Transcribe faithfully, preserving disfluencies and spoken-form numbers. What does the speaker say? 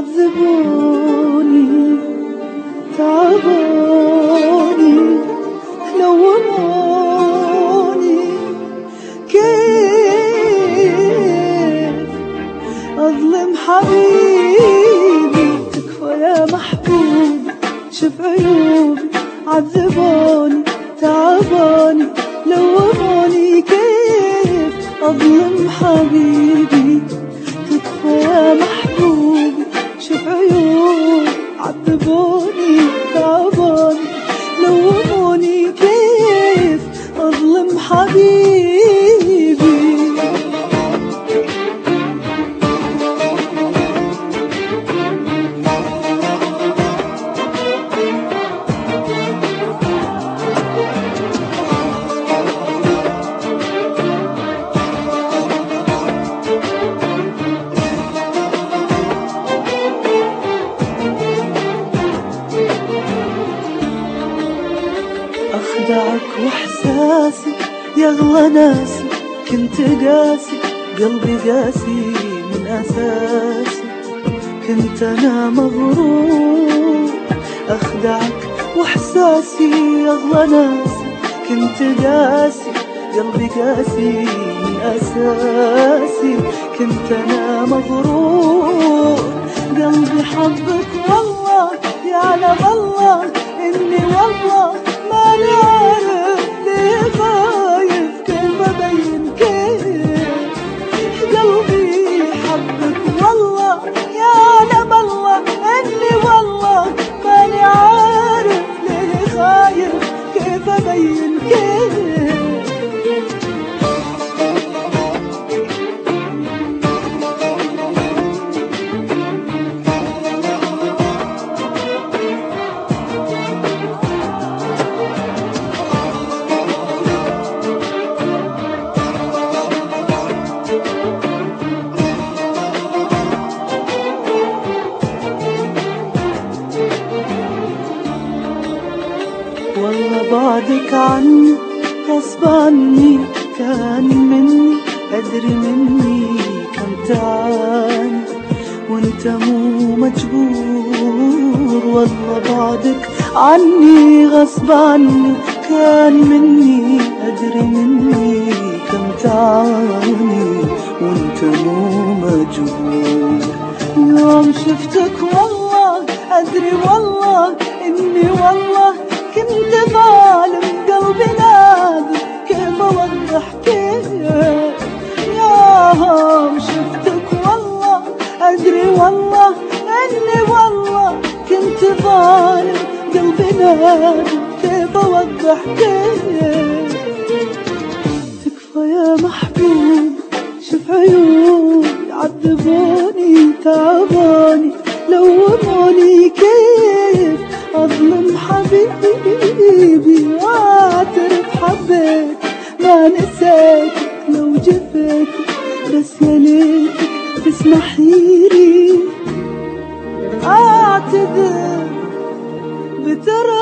عذبوني تعبوني لوموني، كيف أظلم حبيبي؟ تكفى يا محبوبي شوف عيوبي، عذبوني تعبوني لوموني، كيف أظلم حبيبي؟ تكفى يا محبوبي شوف عيوبي، عذبوني تعبوني لوموني، كيف أظلم حبيبي؟ أخدعك وإحساسي يغلى ناسي، كنت قاسي قلبي قاسي من أساسي، كنت أنا مغرور. أخدعك وإحساسي يغلى ناسي، كنت قاسي قلبي قاسي من أساسي، كنت أنا مغرور. قلبي حبك والله يعلم الله إني والله ماني عارف ليه خايف، كيف أبين كيف قلبي حبك والله يعلم الله إني والله ماني عارف ليه خايف، كيف أبين كيف. والله بعدك عني غصب عني كان مني، أدري مني كم تعاني وانت مو مجبور. والله بعدك عني غصب عني كان مني، أدري مني كم تعاني وانت مو مجبور. يوم شفتك والله أدري والله إني والله كنت ظالم، قلبي نادي كيف أوضح كيف. ياهم شفتك والله أدري والله إني والله كنت ظالم، قلبي نادي كيف أوضح كيف. تكفى يا محبوب شوف عيوبي، عذبوني تعبوني لوموني، كيف أظلم حبيبي؟ واعترف حبيت ما نسيتك لو جفيتك، بس يا ليتك تسمحيلي أعتذر بترى